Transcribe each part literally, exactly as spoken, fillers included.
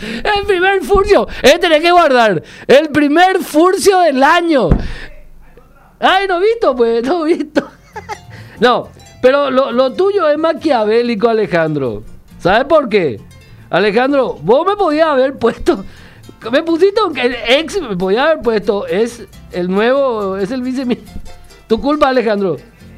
El primer furcio. Eh, tenés que guardar. El primer furcio del año. Ay, no visto, pues, no visto. No, pero lo, lo tuyo es maquiavélico, Alejandro. ¿Sabes por qué? Alejandro, vos me podías haber puesto... Me pusiste el ex, me podía haber puesto, es el nuevo, es el viceministro. Tu culpa, Alejandro.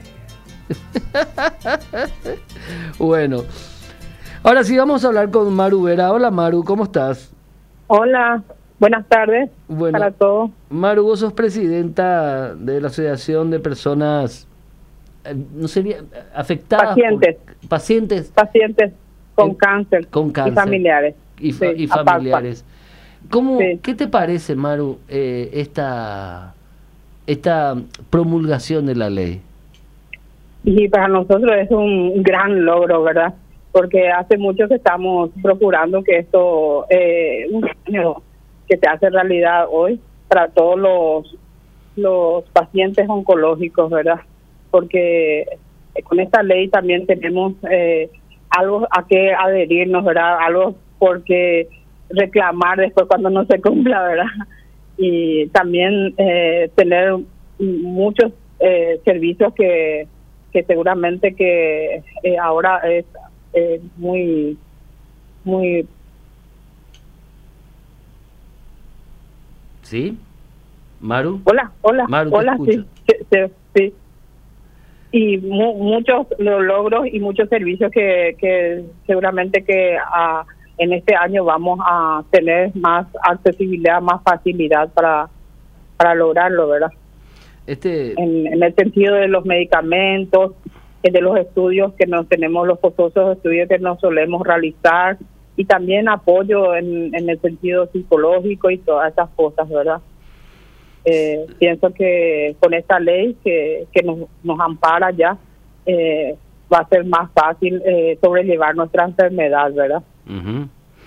Bueno, ahora sí vamos a hablar con Maru Vera. Hola, Maru, ¿cómo estás? Hola, buenas tardes bueno, para todos. Maru, vos sos presidenta de la Asociación de Personas, no sería, afectadas. Pacientes. Por, pacientes. Pacientes con, en, cáncer, con cáncer. Y familiares. Y, fa, sí, y familiares. ¿Cómo, sí. ¿Qué te parece, Maru, eh, esta, esta promulgación de la ley? Y para nosotros es un gran logro, ¿verdad? Porque hace mucho que estamos procurando que esto, eh, un sueño que se hace realidad hoy para todos los, los pacientes oncológicos, ¿verdad? Porque con esta ley también tenemos eh, algo a que adherirnos, ¿verdad? Algo porque reclamar después cuando no se cumpla, ¿verdad? Y también eh, tener muchos eh, servicios que, que seguramente que eh, ahora es eh, muy, muy... ¿Sí? ¿Maru? Hola, hola, Maru, te hola, escucho. sí, sí, sí. Y mu muchos los logros y muchos servicios que, que seguramente que a en este año vamos a tener más accesibilidad, más facilidad para, para lograrlo, ¿verdad? Este... En, en el sentido de los medicamentos, de los estudios que nos tenemos, los costosos estudios que nos solemos realizar, y también apoyo en, en el sentido psicológico y todas esas cosas, ¿verdad? Eh, pienso que con esta ley que, que nos, nos ampara ya, eh, va a ser más fácil eh, sobrellevar nuestra enfermedad, ¿verdad? Uh-huh.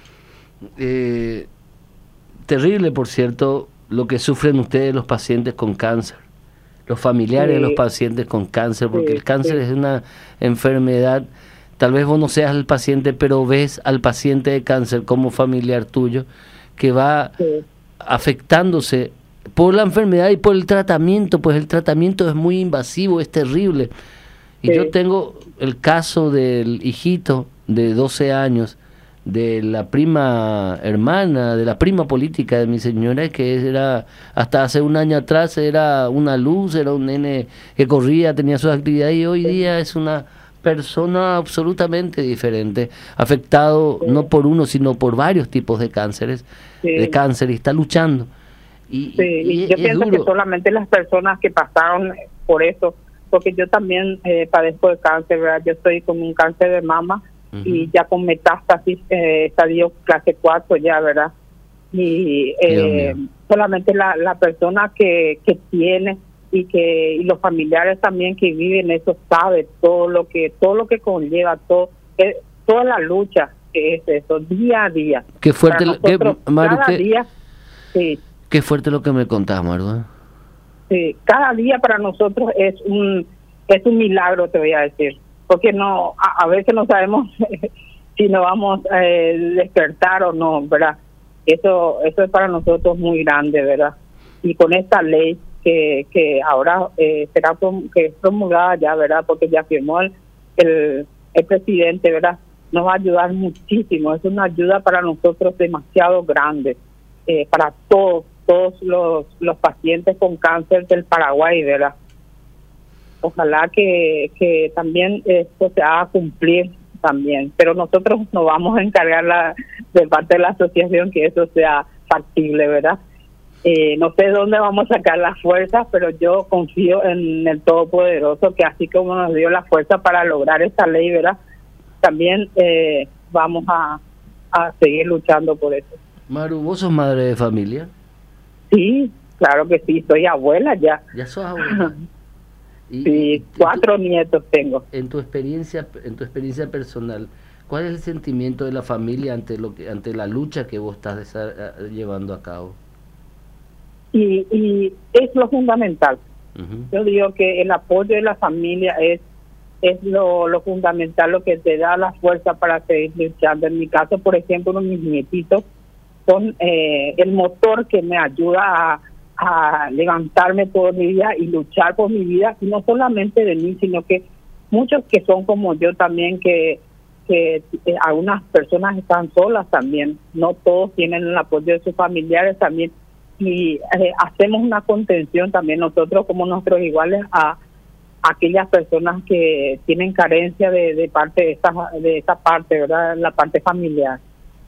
eh, terrible, por cierto, lo que sufren ustedes los pacientes con cáncer, los familiares sí. de los pacientes con cáncer, porque sí, el cáncer sí. es una enfermedad, tal vez vos no seas el paciente, pero ves al paciente de cáncer como familiar tuyo, que va sí. afectándose por la enfermedad y por el tratamiento, pues el tratamiento es muy invasivo, es terrible. Y sí. yo tengo el caso del hijito de doce años, de la prima hermana, de la prima política de mi señora, que era, hasta hace un año atrás era una luz, era un nene que corría, tenía sus actividades, y hoy día es una persona absolutamente diferente, afectado sí. no por uno, sino por varios tipos de cánceres, sí. de cáncer, y está luchando. Y, sí, y, y yo pienso duro. que solamente las personas que pasaron por eso, porque yo también eh, padezco de cáncer, ¿verdad? Yo estoy con un cáncer de mama, uh-huh. y ya con metástasis, eh, estadio clase cuatro ya, ¿verdad? Y eh, solamente la, la persona que, que tiene y que y los familiares también que viven eso sabe todo lo que todo lo que conlleva, todo eh, toda la lucha que es eso, día a día. Qué fuerte, lo, qué, Maru, cada qué, día, sí. Qué fuerte lo que me contás, Maru. Sí, cada día para nosotros es un es un milagro, te voy a decir. Porque no a, a veces no sabemos si nos vamos a eh, despertar o no, ¿verdad? Eso eso es para nosotros muy grande, ¿verdad? Y con esta ley que que ahora eh, será prom que es promulgada ya, ¿verdad? Porque ya firmó el, el, el presidente, ¿verdad? Nos va a ayudar muchísimo. Es una ayuda para nosotros demasiado grande, eh, para todos, todos los, los pacientes con cáncer del Paraguay, ¿verdad? Ojalá que, que también esto se haga cumplir también, pero nosotros nos vamos a encargar la, de parte de la asociación que eso sea factible, ¿verdad? Eh, no sé dónde vamos a sacar las fuerzas, pero yo confío en el Todopoderoso, que así como nos dio la fuerza para lograr esta ley, ¿verdad? También eh, vamos a, a seguir luchando por eso. Maru, ¿vos sos madre de familia? Sí, claro que sí, soy abuela ya. ¿Ya sos abuela? Y, sí, cuatro tu, nietos tengo. En tu experiencia, en tu experiencia personal, ¿cuál es el sentimiento de la familia ante lo que, ante la lucha que vos estás llevando a cabo? Y, y es lo fundamental. Uh-huh. Yo digo que el apoyo de la familia es es lo, lo fundamental, lo que te da la fuerza para seguir luchando. En mi caso, por ejemplo, uno de mis nietitos son eh, el motor que me ayuda a, a levantarme todo mi día y luchar por mi vida, y no solamente de mí, sino que muchos que son como yo también, que, que eh, algunas personas están solas también, no todos tienen el apoyo de sus familiares también, y eh, hacemos una contención también nosotros como nuestros iguales a aquellas personas que tienen carencia de, de parte de esta, de esta parte, ¿verdad? La parte familiar.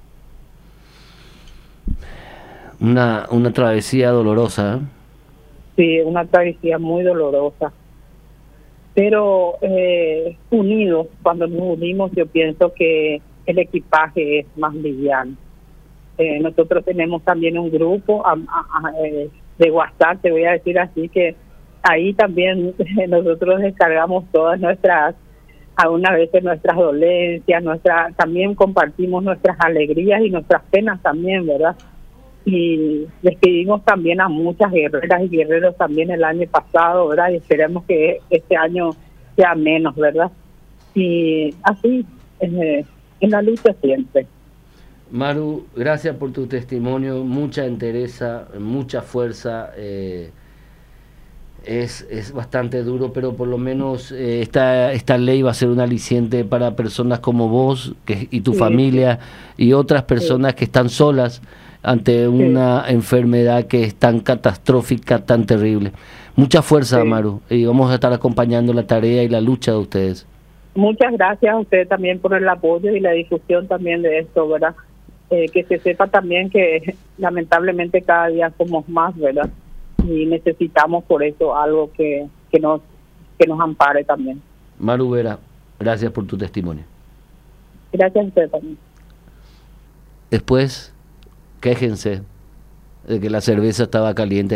Una, una travesía dolorosa, ¿eh? Sí, una travesía muy dolorosa. Pero eh, unidos, cuando nos unimos, yo pienso que el equipaje es más liviano. Eh, nosotros tenemos también un grupo a, a, a, eh, de WhatsApp, te voy a decir así, que ahí también nosotros descargamos todas nuestras, algunas veces nuestras dolencias, nuestra, también compartimos nuestras alegrías y nuestras penas también, ¿verdad? Y despedimos también a muchas guerreras y guerreros también el año pasado, ¿verdad? Y esperemos que este año sea menos, ¿verdad? Y así, eh, en la lucha siempre. Maru, gracias por tu testimonio, mucha entereza, mucha fuerza. Eh, es, es bastante duro, pero por lo menos eh, esta, esta ley va a ser un aliciente para personas como vos que, y tu sí, familia sí. y otras personas sí. que están solas ante una sí. enfermedad que es tan catastrófica, tan terrible. Mucha fuerza, sí. Maru, y vamos a estar acompañando la tarea y la lucha de ustedes. Muchas gracias a ustedes también por el apoyo y la difusión también de esto, ¿verdad? Eh, que se sepa también que lamentablemente cada día somos más, ¿verdad? Y necesitamos por eso algo que, que nos que nos ampare también. Maru Vera, gracias por tu testimonio. Gracias a usted también. Después, quéjense de que la cerveza estaba caliente.